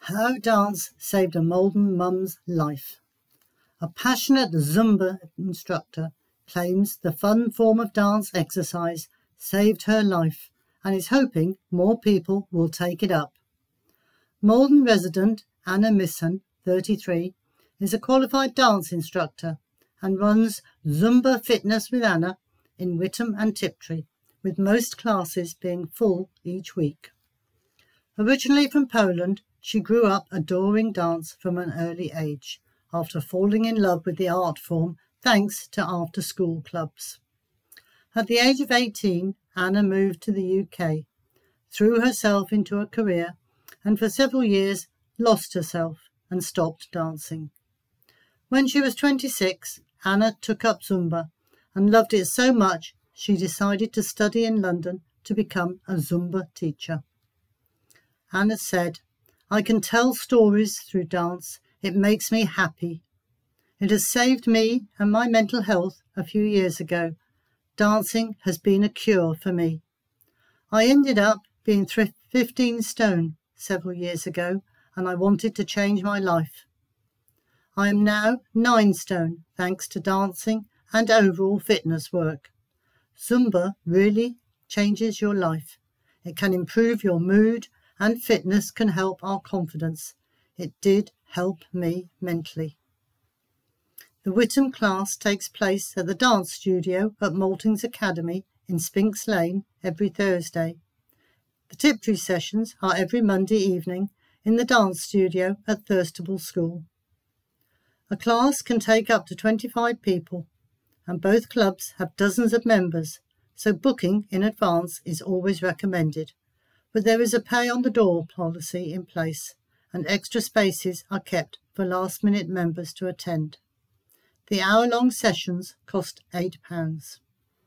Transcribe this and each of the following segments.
How dance saved a Malden mum's life. A passionate Zumba instructor claims the fun form of dance exercise saved her life and is hoping more people will take it up. Malden resident Anna Misson, 33, is a qualified dance instructor and runs Zumba Fitness with Anna in Witham and Tiptree, with most classes being full each week. Originally from Poland, she grew up adoring dance from an early age, after falling in love with the art form thanks to after-school clubs. At the age of 18, Anna moved to the UK, threw herself into a career, and for several years lost herself and stopped dancing. When she was 26, Anna took up Zumba and loved it so much she decided to study in London to become a Zumba teacher. Anna said, "I can tell stories through dance. It makes me happy. It has saved me and my mental health a few years ago. Dancing has been a cure for me. I ended up being 15 stone several years ago, and I wanted to change my life. I am now 9 stone thanks to dancing and overall fitness work. Zumba really changes your life. It can improve your mood, and fitness can help our confidence. It did help me mentally." The Witham class takes place at the dance studio at Maltings Academy in Spinks Lane every Thursday. The Tiptree sessions are every Monday evening in the dance studio at Thirstable School. A class can take up to 25 people, and both clubs have dozens of members, so booking in advance is always recommended. But there is a pay-on-the-door policy in place, and extra spaces are kept for last-minute members to attend. The hour-long sessions cost £8.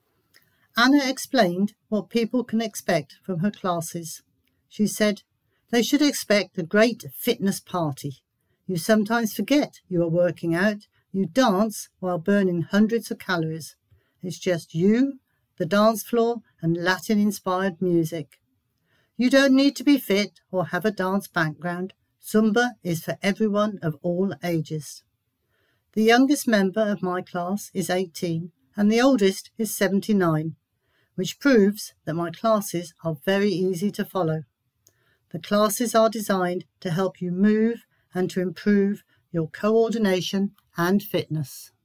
Anna explained what people can expect from her classes. She said, "They should expect a great fitness party. You sometimes forget you are working out. You dance while burning hundreds of calories. It's just you, the dance floor, and Latin-inspired music. You don't need to be fit or have a dance background. Zumba is for everyone of all ages. The youngest member of my class is 18 and the oldest is 79, which proves that my classes are very easy to follow. The classes are designed to help you move and to improve your coordination and fitness."